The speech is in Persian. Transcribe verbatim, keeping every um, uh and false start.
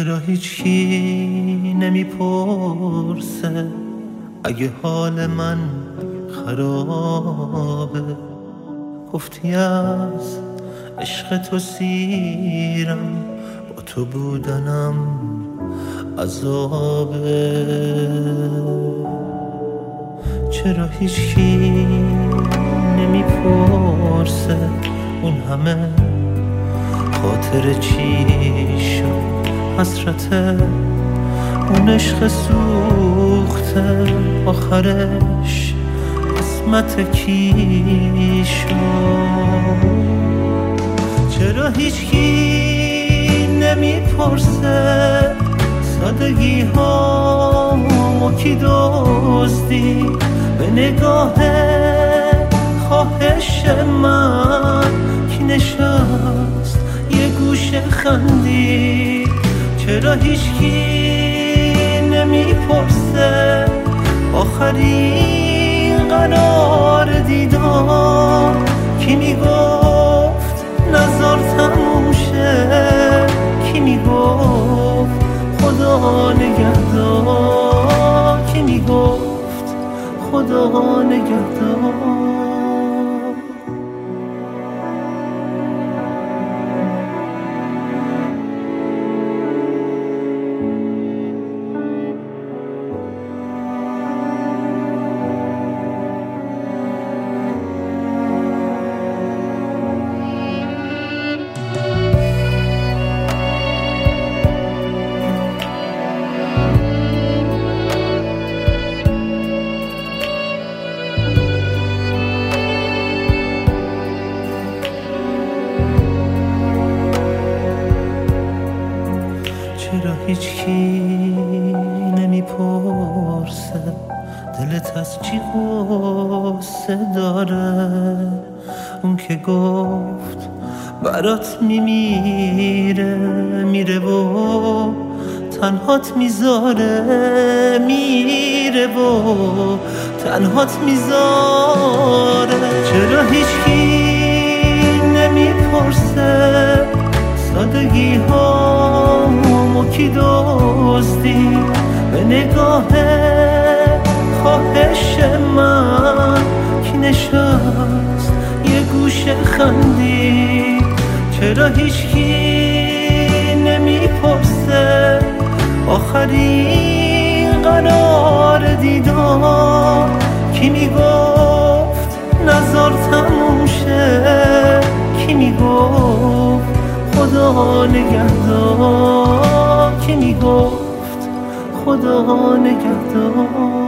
چرا هیچکی نمیپرسه اگه حال من خرابه؟ گفتی از عشق تو سیرم، با تو بودنم عذابه. چرا هیچکی نمیپرسه اون همه خاطر چی شد؟ حسرت اون عشق سوخته آخرش قسمت کی شد؟ چرا هیچکی نمیپرسه سادگی ها کی دزدی به نگاه خواهش من؟ کی نشست یه گوشه خندی؟ چرا هیچکی نمیپرسه آخرین قرار دیدار؟ کی میگفت نظر تموم شه؟ کی میگفت خدا نگهدار؟ کی میگفت خدا نگهدار؟ چرا هیچکی نمیپرسه دلت از چی غصه داره؟ اون که گفت برات میمیره میره و تنهات میذاره، میره و تنهات میذاره. چرا هیچکی نمیپرسه سادگی ها کی دزدی به نگاه خواهش من؟ کی نشست یه گوشه خندی؟ چرا هیچکی نمیپرسه آخرین قرار دیدار؟ کی میگفت نظر تموم شه؟ کی میگفت خدا نگهدار؟ کی میگفت خدا نگهدار؟